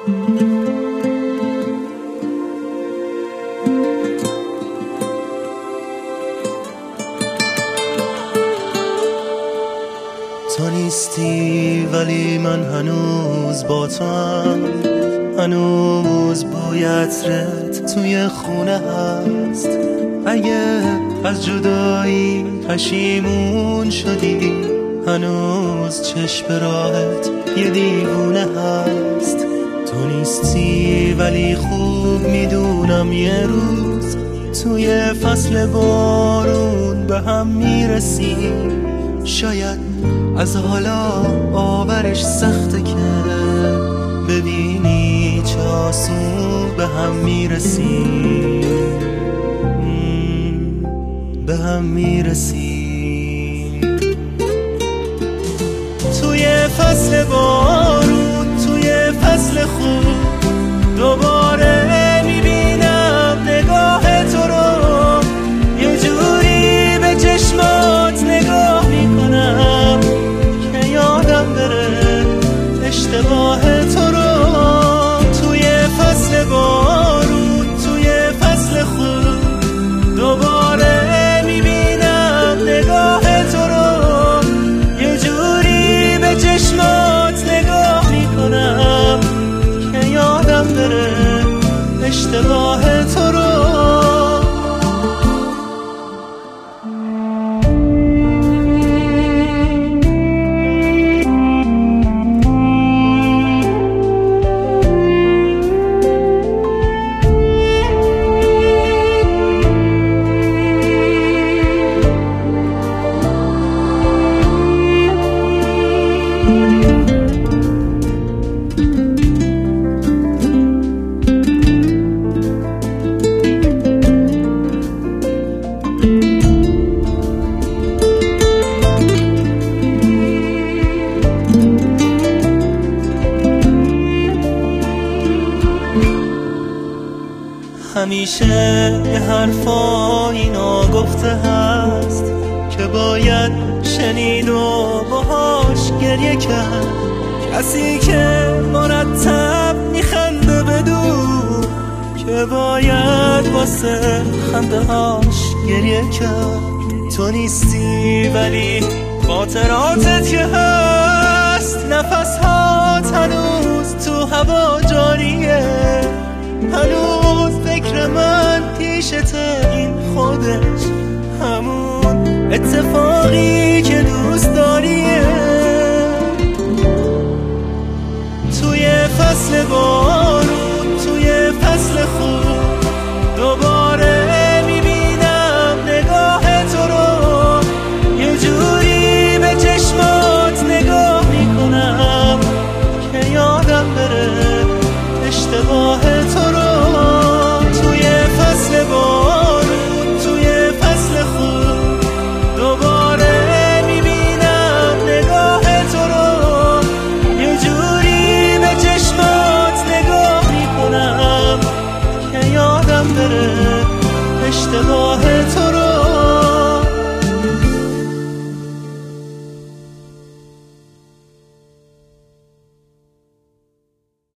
تو نیستی ولی من هنوز با تو هم، هنوز بوی عطرت توی خونه هست. اگه از جدایی پشیمون شدی، هنوز چشم راحت یه دیوونه هست. تو نیستی ولی خوب میدونم یه روز توی فصل بارون به هم میرسیم. شاید از حالا باورش سخته که ببینی چه آسون به هم میرسیم، به هم میرسیم. توی فصل بارون، توی فصل خوب، دوباره میبینم نگاه تو رو. یه جوری به چشمات نگاه میکنم که یادم بره اشتباه تو رو. توی فصل بارون، توی فصل خوب، دوباره میبینم نگاه تو رو. یه جوری به چشمات نگاه میکنم که یادم بره اشتباه تو رو. همیشه یه حرفایی ناگفته هست که باید شنید و باهاش گریه کرد. کسی که مرتب میخنده بدون که باید واسه خنده هاش گریه کرد. تو نیستی ولی خاطراتت که هست، نفس هات هنوز تو هوا جاریه. هنوز فکر من پیشته، این خودش همون اتفاقی که دوست داریه. توی فصل بارون، توی فصل خوب، دوباره میبینم نگاه تو رو. یه جوری به چشمات نگاه میکنم که یادم بره اشتباه تو رو. توی فصل بارون، توی فصل خوب، دوباره میبینم نگاه تو رو. یه جوری به چشمات نگاه میکنم که یادم بره اشتباه تو رو.